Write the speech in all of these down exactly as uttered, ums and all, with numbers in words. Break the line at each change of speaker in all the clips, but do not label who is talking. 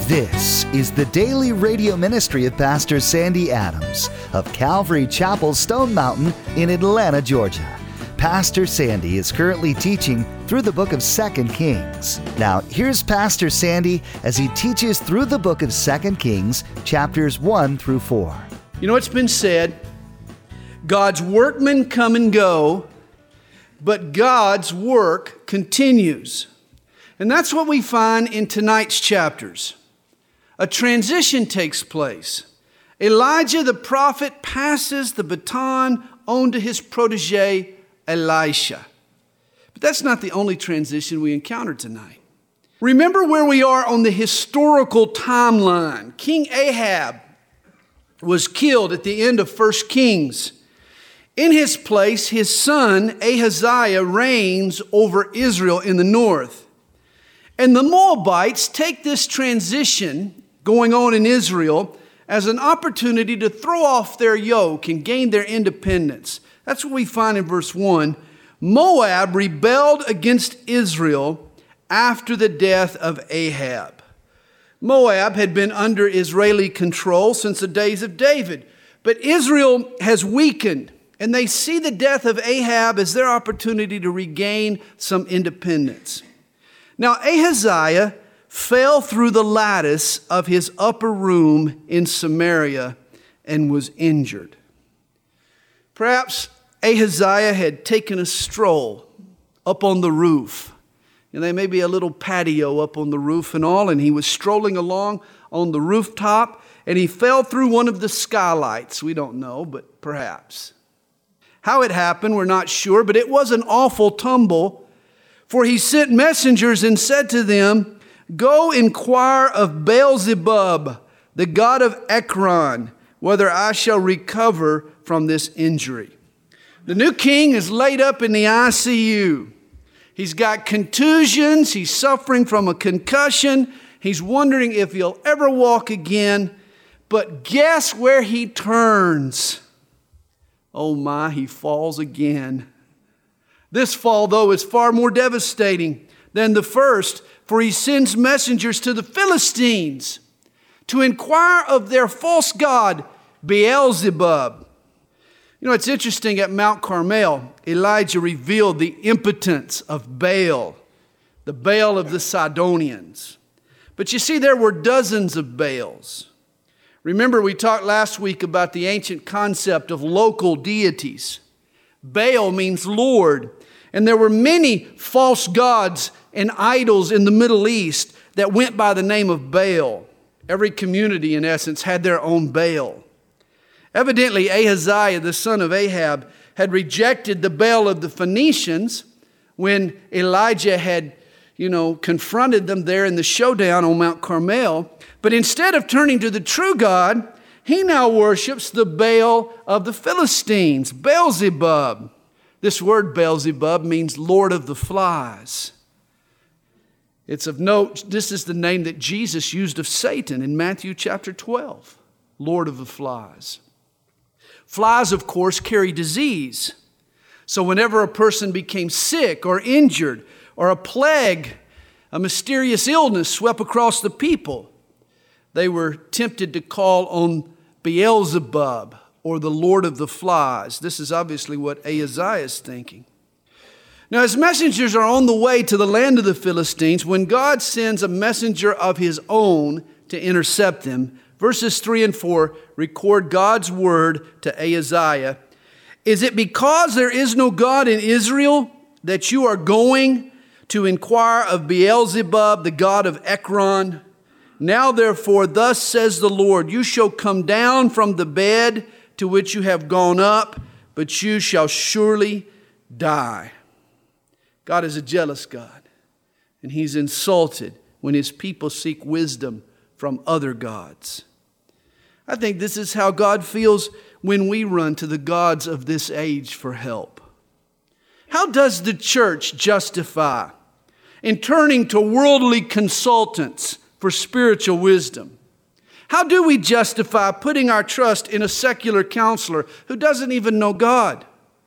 This is the daily radio ministry of Pastor Sandy Adams of Calvary Chapel, Stone Mountain in Atlanta, Georgia. Pastor Sandy is currently teaching through the book of Second Kings. Now, here's Pastor Sandy as he teaches through the book of Second Kings, chapters one through four.
You know, it's been said, God's workmen come and go, but God's work continues. And that's what we find in tonight's chapters. A transition takes place. Elijah the prophet passes the baton on to his protege, Elisha. But that's not the only transition we encounter tonight. Remember where we are on the historical timeline. King Ahab was killed at the end of First Kings. In his place, his son Ahaziah reigns over Israel in the north. And the Moabites take this transition going on in Israel as an opportunity to throw off their yoke and gain their independence. That's what we find in verse one. Moab rebelled against Israel after the death of Ahab. Moab had been under Israeli control since the days of David, but Israel has weakened, and they see the death of Ahab as their opportunity to regain some independence. Now, Ahaziah fell through the lattice of his upper room in Samaria and was injured. Perhaps Ahaziah had taken a stroll up on the roof. And there may be a little patio up on the roof and all, and he was strolling along on the rooftop, and he fell through one of the skylights. We don't know, but perhaps. How it happened, we're not sure, but it was an awful tumble, for he sent messengers and said to them, "Go inquire of Beelzebub, the god of Ekron, whether I shall recover from this injury." The new king is laid up in the I C U. He's got contusions. He's suffering from a concussion. He's wondering if he'll ever walk again. But guess where he turns? Oh my, he falls again. This fall, though, is far more devastating than the first, for he sends messengers to the Philistines to inquire of their false god, Beelzebub. You know, it's interesting, at Mount Carmel, Elijah revealed the impotence of Baal, the Baal of the Sidonians. But you see, there were dozens of Baals. Remember, we talked last week about the ancient concept of local deities. Baal means Lord, and there were many false gods and idols in the Middle East that went by the name of Baal. Every community, in essence, had their own Baal. Evidently, Ahaziah, the son of Ahab, had rejected the Baal of the Phoenicians when Elijah had, you know, confronted them there in the showdown on Mount Carmel. But instead of turning to the true God, he now worships the Baal of the Philistines, Beelzebub. This word Beelzebub means Lord of the Flies. It's of note, this is the name that Jesus used of Satan in Matthew chapter twelve, Lord of the Flies. Flies, of course, carry disease. So whenever a person became sick or injured, or a plague, a mysterious illness swept across the people, they were tempted to call on Beelzebub, or the Lord of the Flies. This is obviously what Ahaziah is thinking. Now, his messengers are on the way to the land of the Philistines when God sends a messenger of his own to intercept them. Verses three and four record God's word to Ahaziah. "Is it because there is no God in Israel that you are going to inquire of Beelzebub, the god of Ekron? Now therefore, thus says the Lord, you shall come down from the bed to which you have gone up, but you shall surely die." God is a jealous God, and he's insulted when his people seek wisdom from other gods. I think this is how God feels when we run to the gods of this age for help. How does the church justify in turning to worldly consultants for spiritual wisdom? How do we justify putting our trust in a secular counselor who doesn't even know God?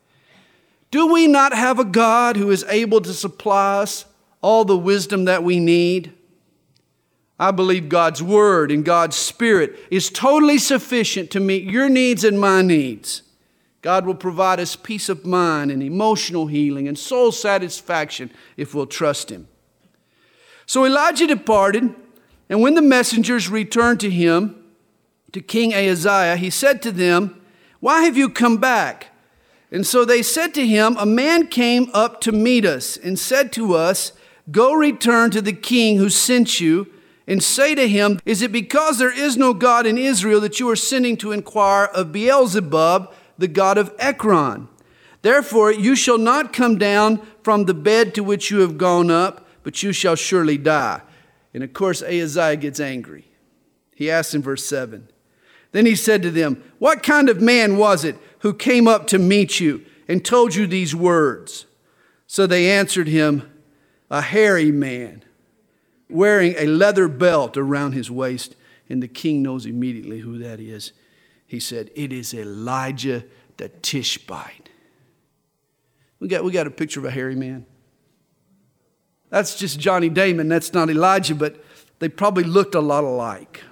Do we not have a God who is able to supply us all the wisdom that we need? I believe God's Word and God's Spirit is totally sufficient to meet your needs and my needs. God will provide us peace of mind and emotional healing and soul satisfaction if we'll trust Him. So Elijah departed, and when the messengers returned to him, to King Ahaziah, he said to them, "Why have you come back?" And so they said to him, "A man came up to meet us and said to us, 'Go return to the king who sent you and say to him, is it because there is no God in Israel that you are sending to inquire of Beelzebub, the god of Ekron? Therefore you shall not come down from the bed to which you have gone up, but you shall surely die.'" And of course Ahaziah gets angry. He asks in verse seven, "Then he said to them, 'What kind of man was it who came up to meet you and told you these words?' So they answered him, 'A hairy man, wearing a leather belt around his waist.' And the king knows immediately who that is. He said, 'It is Elijah the Tishbite.'" We got, we got a picture of a hairy man. That's just Johnny Damon. That's not Elijah, but they probably looked a lot alike.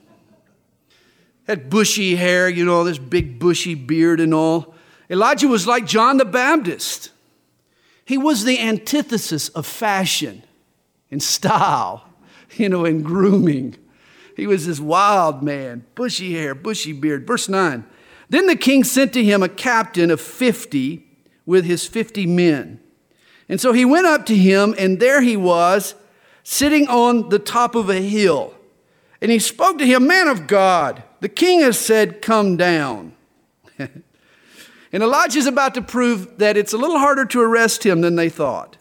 Had bushy hair, you know, this big bushy beard and all. Elijah was like John the Baptist. He was the antithesis of fashion and style, you know, and grooming. He was this wild man, bushy hair, bushy beard. Verse nine, "Then the king sent to him a captain of fifty with his fifty men. And so he went up to him, and there he was, sitting on the top of a hill. And he spoke to him, 'Man of God, the king has said, come down.'" And Elijah's about to prove that it's a little harder to arrest him than they thought.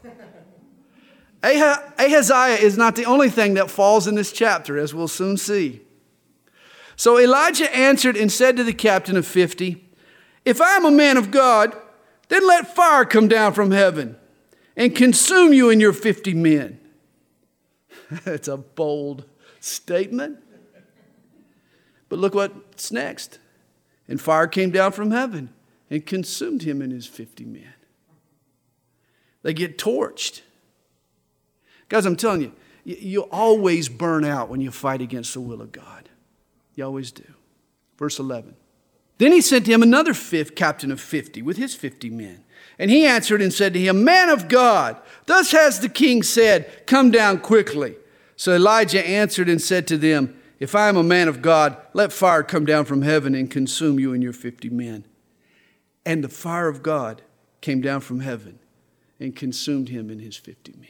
Ahaziah is not the only thing that falls in this chapter, as we'll soon see. So Elijah answered and said to the captain of fifty, "If I am a man of God, then let fire come down from heaven and consume you and your fifty men." It's a bold statement. But look what's next. "And fire came down from heaven and consumed him and his fifty men." They get torched. Guys, I'm telling you, you always burn out when you fight against the will of God. You always do. Verse eleven. "Then he sent to him another fifth captain of fifty with his fifty men. And he answered and said to him, 'Man of God, thus has the king said, come down quickly.' So Elijah answered and said to them, 'If I am a man of God, let fire come down from heaven and consume you and your fifty men.' And the fire of God came down from heaven and consumed him and his fifty men."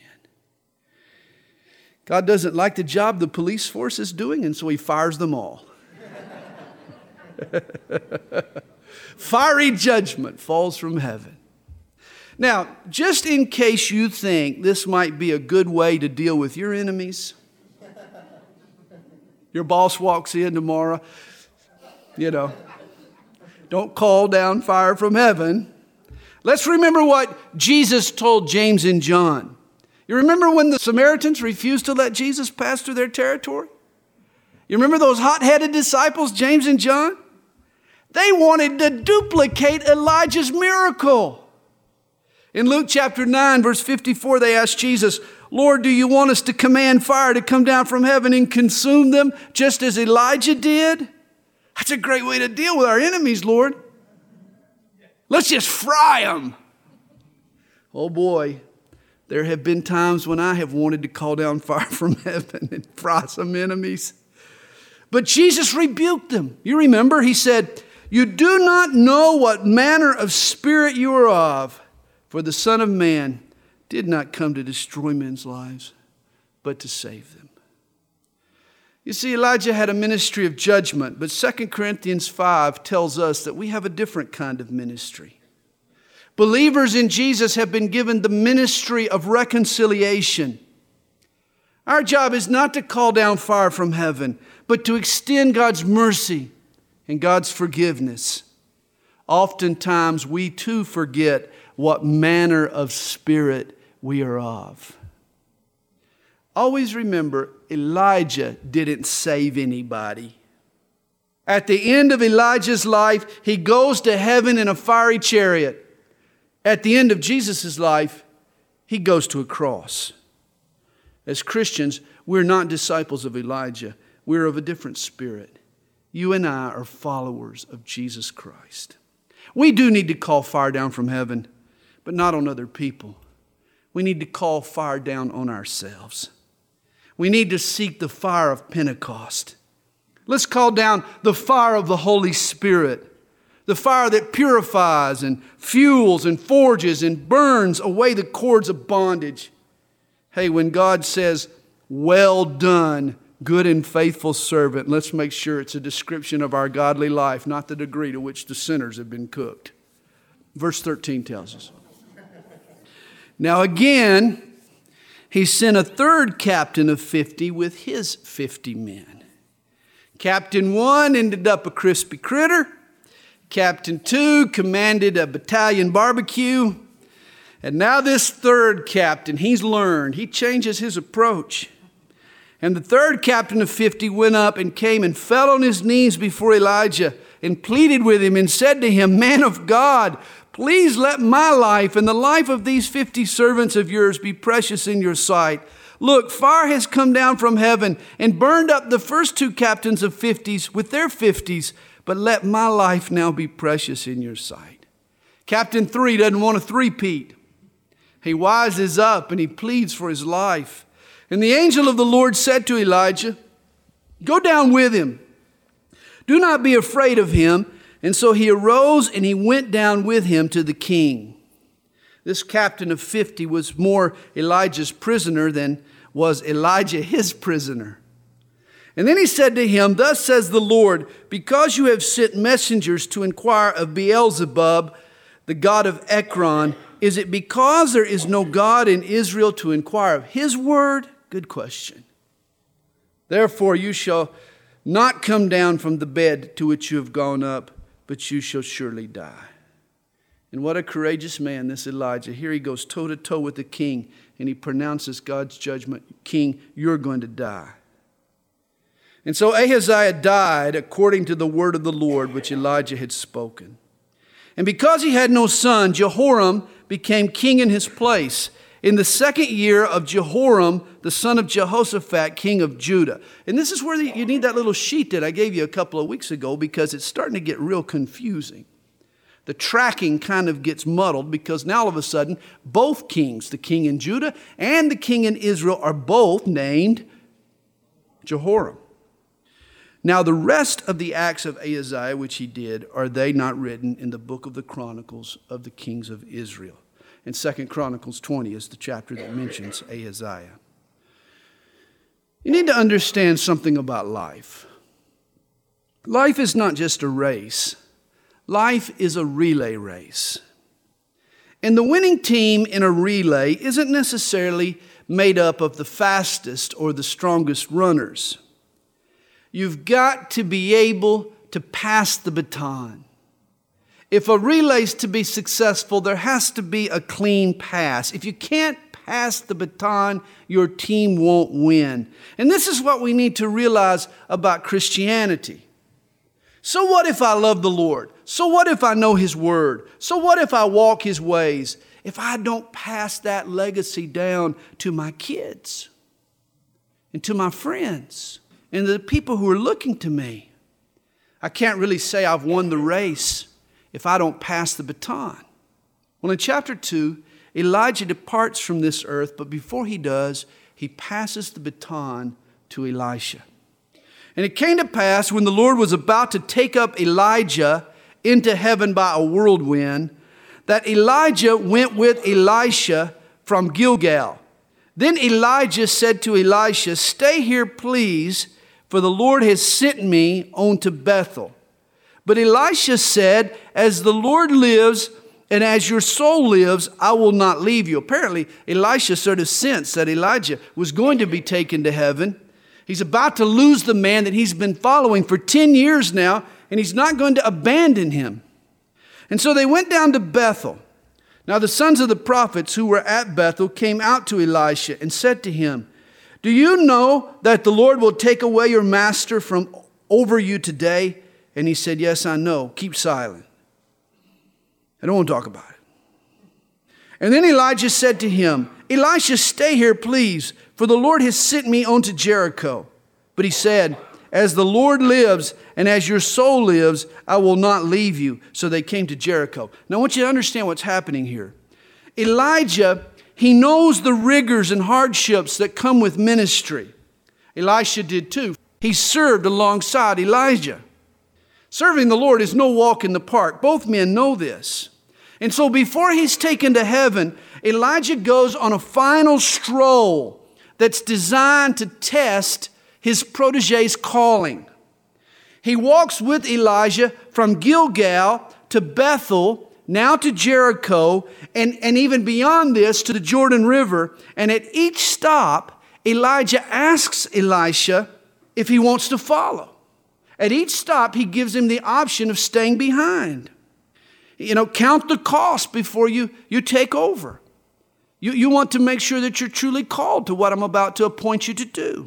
God doesn't like the job the police force is doing, and so he fires them all. Fiery judgment falls from heaven. Now, just in case you think this might be a good way to deal with your enemies, your boss walks in tomorrow, you know, don't call down fire from heaven. Let's remember what Jesus told James and John. You remember when the Samaritans refused to let Jesus pass through their territory? You remember those hot-headed disciples, James and John? They wanted to duplicate Elijah's miracle. In Luke chapter nine, verse fifty-four, they asked Jesus, "Lord, do you want us to command fire to come down from heaven and consume them just as Elijah did?" That's a great way to deal with our enemies, Lord. Let's just fry them. Oh boy, there have been times when I have wanted to call down fire from heaven and fry some enemies. But Jesus rebuked them. You remember, he said, "You do not know what manner of spirit you are of. For the Son of Man did not come to destroy men's lives, but to save them." You see, Elijah had a ministry of judgment, but Second Corinthians five tells us that we have a different kind of ministry. Believers in Jesus have been given the ministry of reconciliation. Our job is not to call down fire from heaven, but to extend God's mercy and God's forgiveness. Oftentimes, we too forget what manner of spirit we are of. Always remember, Elijah didn't save anybody. At the end of Elijah's life, he goes to heaven in a fiery chariot. At the end of Jesus' life, he goes to a cross. As Christians, We're not disciples of Elijah. We're of a different spirit. You and I are followers of Jesus Christ. We do need to call fire down from heaven, but not on other people. We need to call fire down on ourselves. We need to seek the fire of Pentecost. Let's call down the fire of the Holy Spirit, the fire that purifies and fuels and forges and burns away the cords of bondage. Hey, when God says, "Well done, good and faithful servant," let's make sure it's a description of our godly life, not the degree to which the sinners have been cooked. Verse thirteen tells us. Now again, he sent a third captain of fifty with his fifty men. Captain one ended up a crispy critter. Captain two commanded a battalion barbecue. And now this third captain, he's learned. He changes his approach. And the third captain of fifty went up and came and fell on his knees before Elijah and pleaded with him and said to him, "Man of God, please let my life and the life of these fifty servants of yours be precious in your sight. Look, fire has come down from heaven and burned up the first two captains of fifties with their fifties, but let my life now be precious in your sight." Captain three doesn't want a three-peat. He wises up and he pleads for his life. And the angel of the Lord said to Elijah, "Go down with him. Do not be afraid of him." And so he arose and he went down with him to the king. This captain of fifty was more Elijah's prisoner than was Elijah his prisoner. And then he said to him, "Thus says the Lord, because you have sent messengers to inquire of Beelzebub, the god of Ekron, is it because there is no God in Israel to inquire of his word?" Good question. "Therefore you shall not come down from the bed to which you have gone up, but you shall surely die." And what a courageous man this Elijah. Here he goes toe to toe with the king and he pronounces God's judgment. "King, you're going to die." And so Ahaziah died according to the word of the Lord which Elijah had spoken. And because he had no son, Jehoram became king in his place in the second year of Jehoram, the son of Jehoshaphat, king of Judah. And this is where you need that little sheet that I gave you a couple of weeks ago, because it's starting to get real confusing. The tracking kind of gets muddled because now all of a sudden both kings, the king in Judah and the king in Israel, are both named Jehoram. Now the rest of the acts of Ahaziah which he did, are they not written in the book of the Chronicles of the kings of Israel? And Second Chronicles twenty is the chapter that mentions Ahaziah. You need to understand something about life. Life is not just a race. Life is a relay race. And the winning team in a relay isn't necessarily made up of the fastest or the strongest runners. You've got to be able to pass the baton. If a relay's to be successful, there has to be a clean pass. If you can't pass the baton, your team won't win. And this is what we need to realize about Christianity. So what if I love the Lord? So what if I know His Word? So what if I walk His ways? If I don't pass that legacy down to my kids and to my friends and the people who are looking to me, I can't really say I've won the race if I don't pass the baton. Well, in chapter two, Elijah departs from this earth, but before he does, he passes the baton to Elisha. And it came to pass when the Lord was about to take up Elijah into heaven by a whirlwind, that Elijah went with Elisha from Gilgal. Then Elijah said to Elisha, "Stay here, please, for the Lord has sent me on to Bethel." But Elisha said, "As the Lord lives and as your soul lives, I will not leave you." Apparently, Elisha sort of sensed that Elijah was going to be taken to heaven. He's about to lose the man that he's been following for ten years now, and he's not going to abandon him. And so they went down to Bethel. Now the sons of the prophets who were at Bethel came out to Elisha and said to him, "Do you know that the Lord will take away your master from over you today?" And he said, "Yes, I know. Keep silent. I don't want to talk about it." And then Elijah said to him, "Elisha, stay here, please, for the Lord has sent me unto Jericho. But he said, as the Lord lives and as your soul lives, I will not leave you. So they came to Jericho. Now I want you to understand what's happening here. Elijah, he knows the rigors and hardships that come with ministry. Elisha did too. He served alongside Elijah. Serving the Lord is no walk in the park. Both men know this. And so before he's taken to heaven, Elijah goes on a final stroll that's designed to test his protege's calling. He walks with Elijah from Gilgal to Bethel, now to Jericho, and, and even beyond this to the Jordan River. And at each stop, Elijah asks Elisha if he wants to follow. At each stop, he gives him the option of staying behind. You know, count the cost before you, you take over. You, you want to make sure that you're truly called to what I'm about to appoint you to do.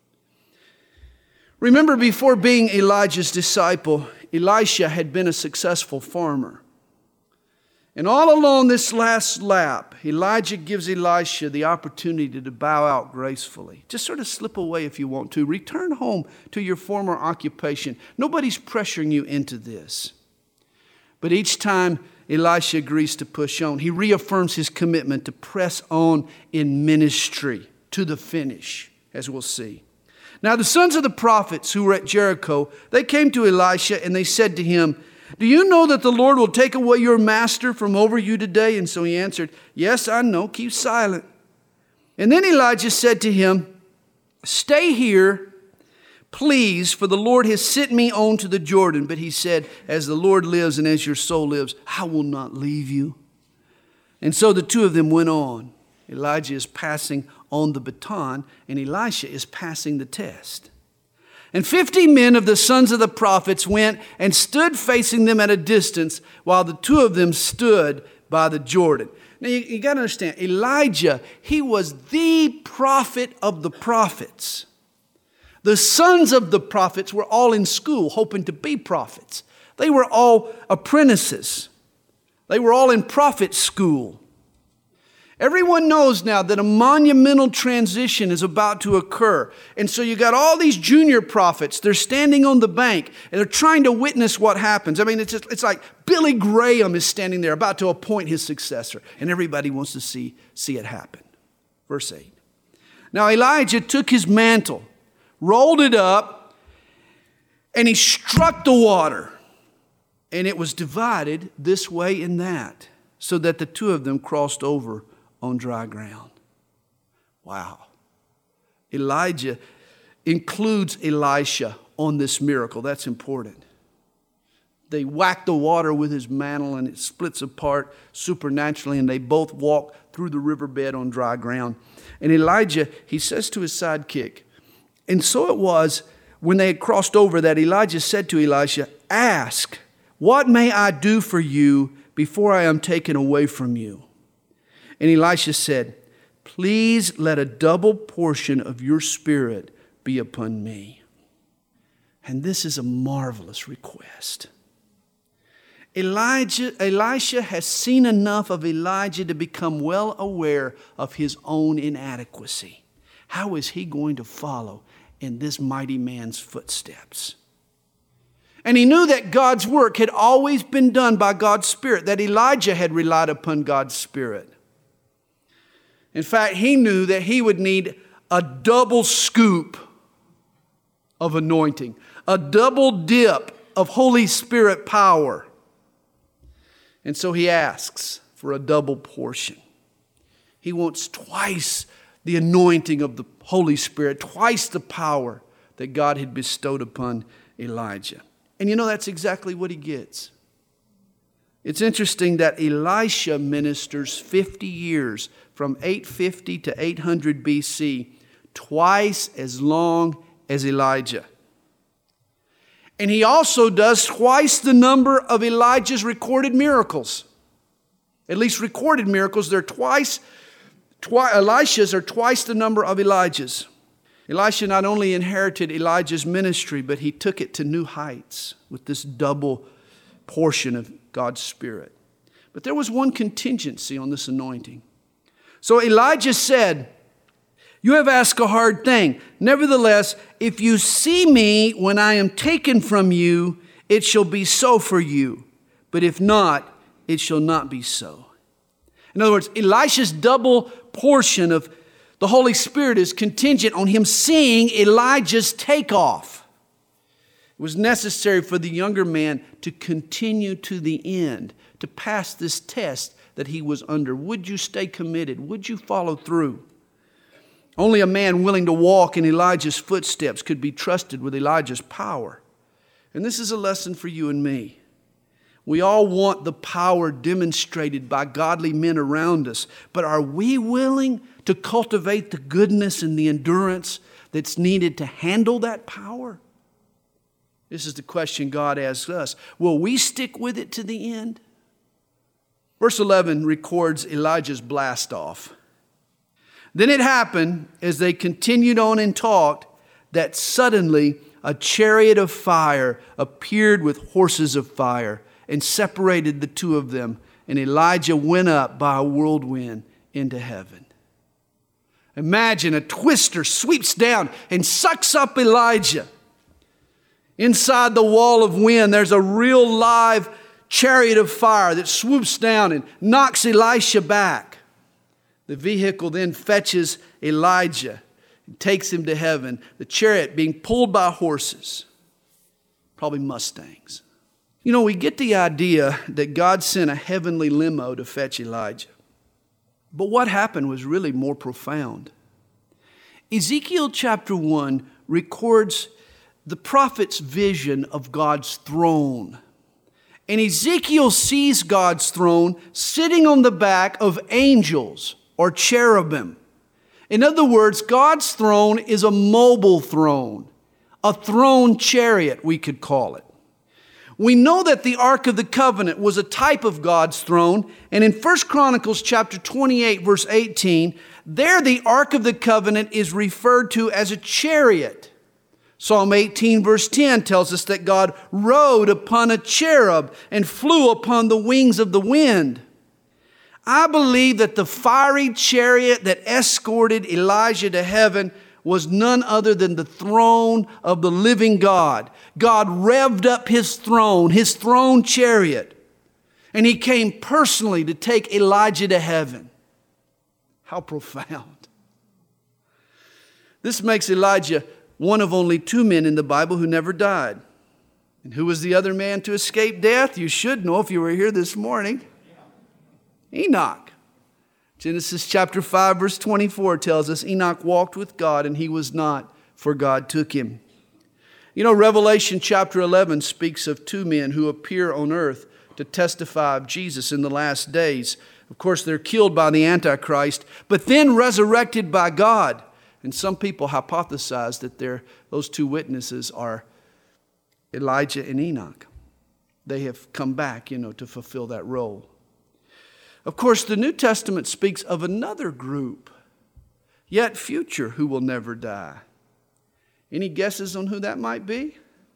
Remember, before being Elijah's disciple, Elisha had been a successful farmer. And all along this last lap, Elijah gives Elisha the opportunity to bow out gracefully. Just sort of slip away if you want to. Return home to your former occupation. Nobody's pressuring you into this. But each time Elisha agrees to push on, he reaffirms his commitment to press on in ministry to the finish, as we'll see. Now the sons of the prophets who were at Jericho, they came to Elisha and they said to him, do you know that the Lord will take away your master from over you today? And so he answered, yes, I know. Keep silent. And then Elijah said to him, stay here, please, for the Lord has sent me on to the Jordan. But he said, as the Lord lives and as your soul lives, I will not leave you. And so the two of them went on. Elijah is passing on the baton, and Elisha is passing the test. And fifty men of the sons of the prophets went and stood facing them at a distance, while the two of them stood by the Jordan. Now you, you got to understand, Elijah, he was the prophet of the prophets. The sons of the prophets were all in school hoping to be prophets. They were all apprentices. They were all in prophet school. Everyone knows now that a monumental transition is about to occur. And so you got all these junior prophets. They're standing on the bank and they're trying to witness what happens. I mean, it's just, it's like Billy Graham is standing there about to appoint his successor. And everybody wants to see, see it happen. Verse eight. Now Elijah took his mantle, rolled it up, and he struck the water. And it was divided this way and that, so that the two of them crossed over on dry ground. Wow. Elijah includes Elisha on this miracle. That's important. They whack the water with his mantle and it splits apart supernaturally, and they both walk through the riverbed on dry ground. And Elijah, he says to his sidekick, and so it was when they had crossed over that Elijah said to Elisha, ask, what may I do for you before I am taken away from you? And Elisha said, please let a double portion of your spirit be upon me. And this is a marvelous request. Elijah, Elisha has seen enough of Elijah to become well aware of his own inadequacy. How is he going to follow in this mighty man's footsteps? And he knew that God's work had always been done by God's Spirit, that Elijah had relied upon God's Spirit. In fact, he knew that he would need a double scoop of anointing, a double dip of Holy Spirit power. And so he asks for a double portion. He wants twice the anointing of the Holy Spirit, twice the power that God had bestowed upon Elijah. And you know, that's exactly what he gets. It's interesting that Elisha ministers fifty years, from eight fifty to eight hundred B C, twice as long as Elijah. And he also does twice the number of Elijah's recorded miracles. At least recorded miracles, they're twice, twi- Elisha's are twice the number of Elijah's. Elisha not only inherited Elijah's ministry, but he took it to new heights with this double portion of God's Spirit. But there was one contingency on this anointing. So Elijah said, You have asked a hard thing. Nevertheless, if you see me when I am taken from you, it shall be so for you. But if not, it shall not be so. In other words, Elisha's double portion of the Holy Spirit is contingent on him seeing Elijah's takeoff. It was necessary for the younger man to continue to the end, to pass this test that he was under. Would you stay committed? Would you follow through? Only a man willing to walk in Elijah's footsteps could be trusted with Elijah's power. And this is a lesson for you and me. We all want the power demonstrated by godly men around us, but are we willing to cultivate the goodness and the endurance that's needed to handle that power? This is the question God asks us. Will we stick with it to the end? Verse eleven records Elijah's blast off. Then it happened, as they continued on and talked, that suddenly a chariot of fire appeared with horses of fire and separated the two of them. And Elijah went up by a whirlwind into heaven. Imagine a twister sweeps down and sucks up Elijah. Inside the wall of wind, there's a real live chariot of fire that swoops down and knocks Elisha back. The vehicle then fetches Elijah and takes him to heaven, the chariot being pulled by horses, probably Mustangs. You know, we get the idea that God sent a heavenly limo to fetch Elijah. But what happened was really more profound. Ezekiel chapter one records the prophet's vision of God's throne. And Ezekiel sees God's throne sitting on the back of angels or cherubim. In other words, God's throne is a mobile throne, a throne chariot, we could call it. We know that the Ark of the Covenant was a type of God's throne, and in First Chronicles chapter twenty-eight, verse eighteen, there the Ark of the Covenant is referred to as a chariot. Psalm eighteen, verse ten tells us that God rode upon a cherub and flew upon the wings of the wind. I believe that the fiery chariot that escorted Elijah to heaven was none other than the throne of the living God. God revved up his throne, his throne chariot, and he came personally to take Elijah to heaven. How profound. This makes Elijah one of only two men in the Bible who never died. And who was the other man to escape death? You should know if you were here this morning. Enoch. Genesis chapter five, verse twenty-four tells us Enoch walked with God and he was not, for God took him. You know, Revelation chapter eleven speaks of two men who appear on earth to testify of Jesus in the last days. Of course, they're killed by the Antichrist, but then resurrected by God. And some people hypothesize that they're, those two witnesses are Elijah and Enoch. They have come back, you know, to fulfill that role. Of course, the New Testament speaks of another group, yet future, who will never die. Any guesses on who that might be?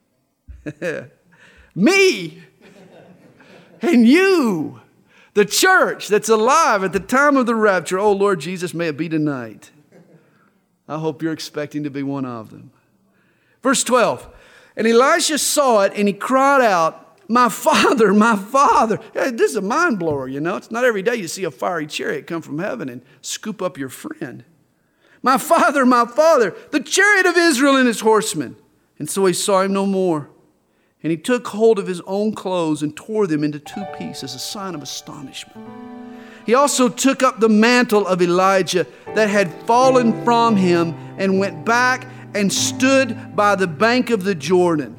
Me and you, the church that's alive at the time of the rapture. Oh, Lord Jesus, may it be tonight. I hope you're expecting to be one of them. Verse twelve, and Elisha saw it and he cried out, my father, my father. This is a mind blower, you know. It's not every day you see a fiery chariot come from heaven and scoop up your friend. My father, my father, the chariot of Israel and his horsemen. And so he saw him no more. And he took hold of his own clothes and tore them into two pieces, a sign of astonishment. He also took up the mantle of Elijah that had fallen from him and went back and stood by the bank of the Jordan.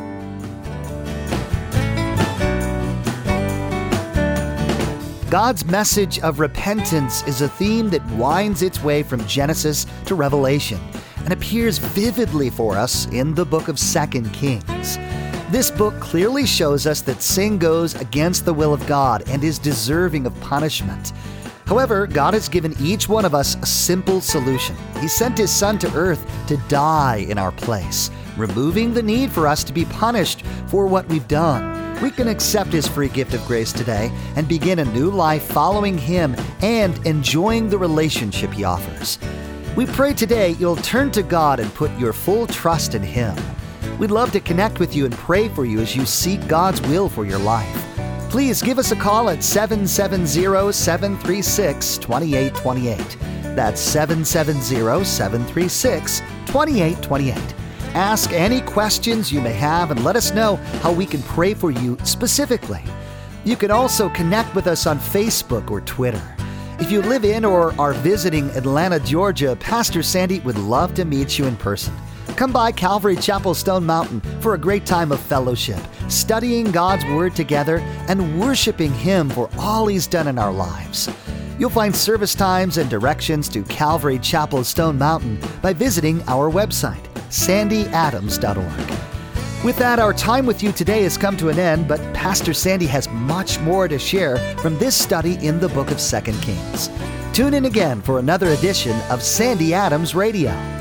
God's message of repentance is a theme that winds its way from Genesis to Revelation and appears vividly for us in the book of Second Kings. This book clearly shows us that sin goes against the will of God and is deserving of punishment. However, God has given each one of us a simple solution. He sent His Son to earth to die in our place, removing the need for us to be punished for what we've done. We can accept His free gift of grace today and begin a new life following Him and enjoying the relationship He offers. We pray today you'll turn to God and put your full trust in Him. We'd love to connect with you and pray for you as you seek God's will for your life. Please give us a call at seven seven zero, seven three six, two eight two eight. That's seven seven zero, seven three six, two eight two eight. Ask any questions you may have and let us know how we can pray for you specifically. You can also connect with us on Facebook or Twitter. If you live in or are visiting Atlanta, Georgia, Pastor Sandy would love to meet you in person. Come by Calvary Chapel Stone Mountain for a great time of fellowship, studying God's Word together and worshiping Him for all He's done in our lives. You'll find service times and directions to Calvary Chapel Stone Mountain by visiting our website, sandy adams dot org. With that, our time with you today has come to an end, but Pastor Sandy has much more to share from this study in the book of Second Kings. Tune in again for another edition of Sandy Adams Radio.